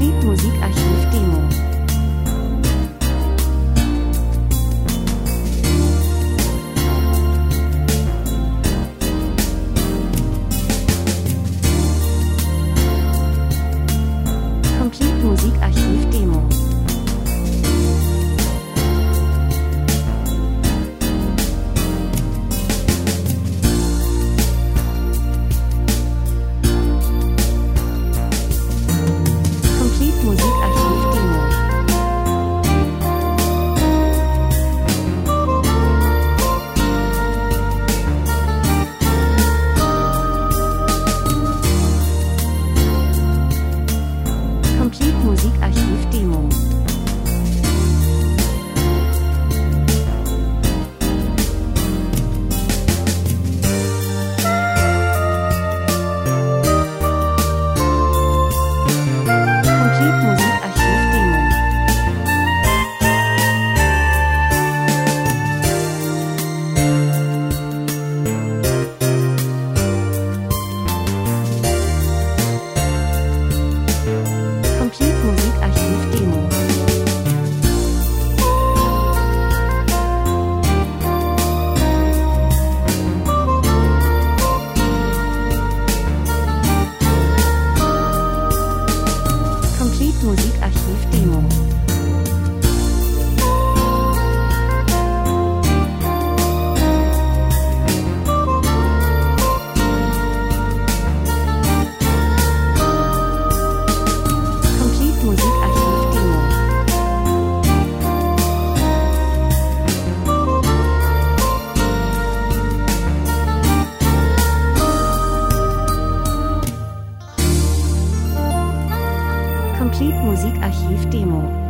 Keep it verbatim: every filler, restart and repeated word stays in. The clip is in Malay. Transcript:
Complete Musikarchiv Demo. Complete Musikarchiv Demo. Complete Musikarchiv Demo. Complete Musikarchiv Demo. Complete Musikarchiv Demo. Complete Musikarchiv Demo. Complete Musikarchiv Demo. Complete Musikarchiv Demo. Complete Musikarchiv Demo.